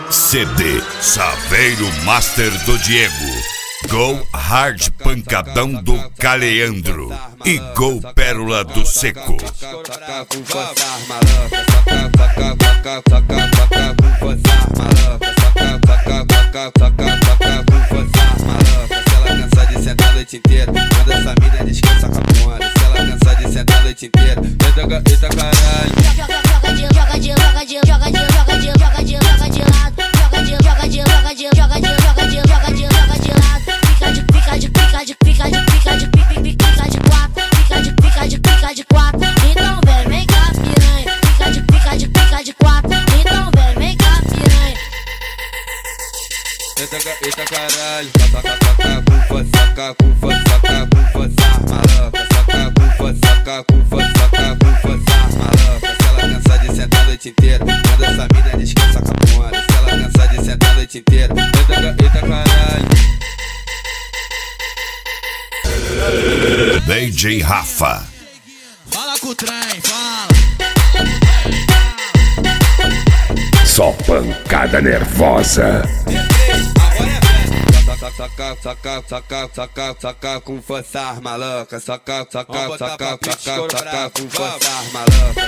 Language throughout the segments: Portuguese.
CD Saveiro Master do Diego, Go Hard Pancadão do Caleandro e Go Pérola do Seco. Sentar a noite inteira, quando essa mina descansa com a bunda. Se ela cansar de sentar a noite inteira, eita caralho. Joga de lado, joga de lado, fica de quatro, então vem, vem cá piranha. Fica de quatro, então vem, vem cá piranha. Eita caralho, saca cufa, maloca, saca cufa, maloca. Se ela cansar de sentar a noite inteira, quando essa mina descansa com a bunda. Se ela cansar de sentar a noite inteira, eita caralho. DJ Rafa. Fala com o trem, fala. Só pancada nervosa. Saca com força, maloca. Saca com força, maloca.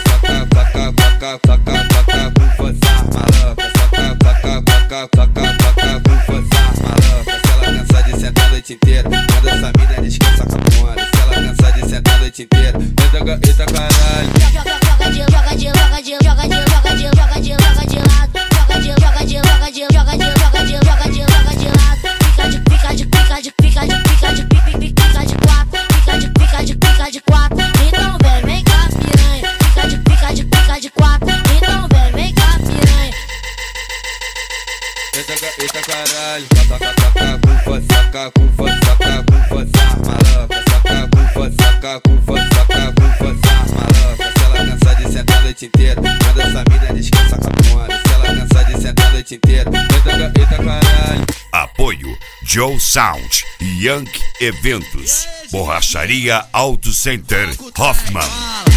Saca com força, maloca. Se ela cansar de sentar a noite inteira, quando essa mina descansa com a bunda. Se ela cansar de sentar a noite inteira, eita caralho. Joga de lado, joga de lado, fica de quatro, então vem cá piranha. Fica de quatro, então vem cá piranha. Eita caralho, saca cufa, maloca. Saca cufa, maloca. Se ela cansar de sentar a noite inteira, quando essa mina descansa com a bunda. Se ela cansar de sentar a noite inteira, eita caralho. Apoio Joe Sound, Yankee Eventos, Borracharia Auto Center Hoffman.